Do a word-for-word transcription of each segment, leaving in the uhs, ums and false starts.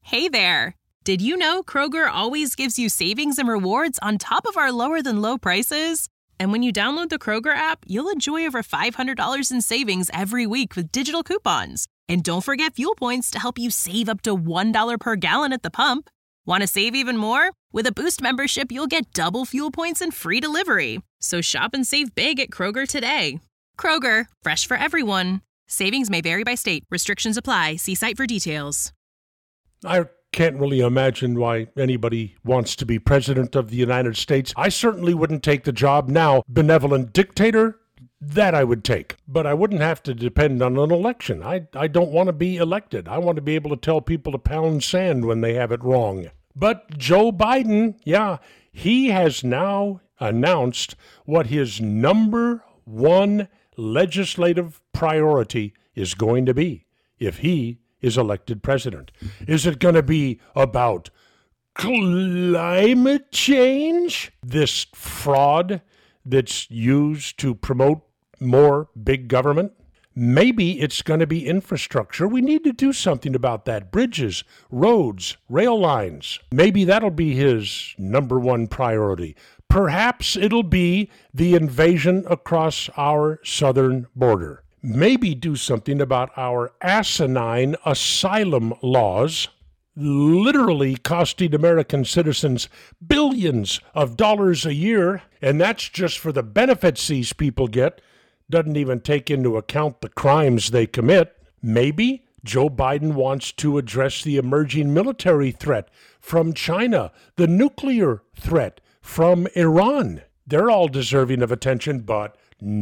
Hey there! Did you know Kroger always gives you savings and rewards on top of our lower-than-low prices? And when you download the Kroger app, you'll enjoy over five hundred dollars in savings every week with digital coupons. And don't forget fuel points to help you save up to one dollar per gallon at the pump. Want to save even more? With a Boost membership, you'll get double fuel points and free delivery. So shop and save big at Kroger today. Kroger, fresh for everyone. Savings may vary by state. Restrictions apply. See site for details. I can't really imagine why anybody wants to be president of the United States. I certainly wouldn't take the job now. Benevolent dictator? That I would take. But I wouldn't have to depend on an election. I, I don't want to be elected. I want to be able to tell people to pound sand when they have it wrong. But Joe Biden, yeah, he has now announced what his number one legislative priority is going to be if he is elected president. Is it going to be about climate change? This fraud that's used to promote more big government? Maybe it's going to be infrastructure. We need to do something about that. Bridges, roads, rail lines. Maybe that'll be his number one priority. Perhaps it'll be the invasion across our southern border. Maybe do something about our asinine asylum laws, literally costing American citizens billions of dollars a year, and that's just for the benefits these people get. Doesn't even take into account the crimes they commit. Maybe Joe Biden wants to address the emerging military threat from China, the nuclear threat from Iran. They're all deserving of attention, but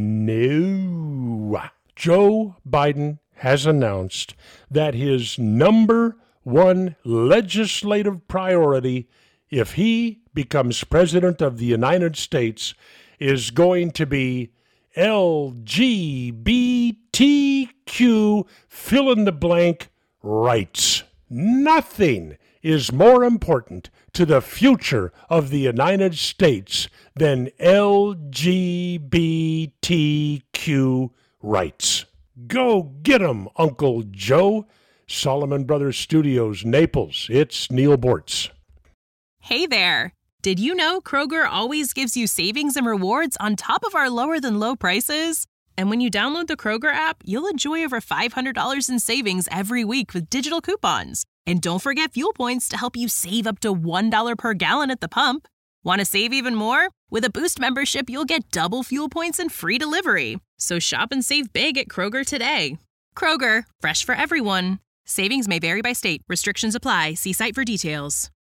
no. Joe Biden has announced that his number one legislative priority, if he becomes president of the United States, is going to be L G B T Q fill in the blank rights. Nothing is more important to the future of the United States than L G B T Q rights. Go get 'em, Uncle Joe. Solomon Brothers Studios, Naples. It's Neil Bortz. Hey there! Did you know Kroger always gives you savings and rewards on top of our lower-than-low prices? And when you download the Kroger app, you'll enjoy over five hundred dollars in savings every week with digital coupons. And don't forget fuel points to help you save up to one dollar per gallon at the pump. Want to save even more? With a Boost membership, you'll get double fuel points and free delivery. So shop and save big at Kroger today. Kroger, fresh for everyone. Savings may vary by state. Restrictions apply. See site for details.